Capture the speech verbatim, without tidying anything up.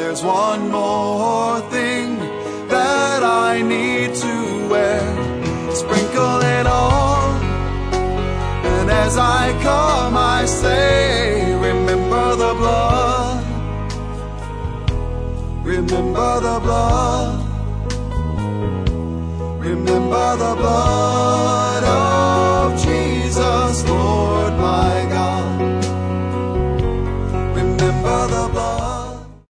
there's one more thing that I need to wear. Sprinkle it on, and as I come I say, remember the blood, remember the blood, remember the blood.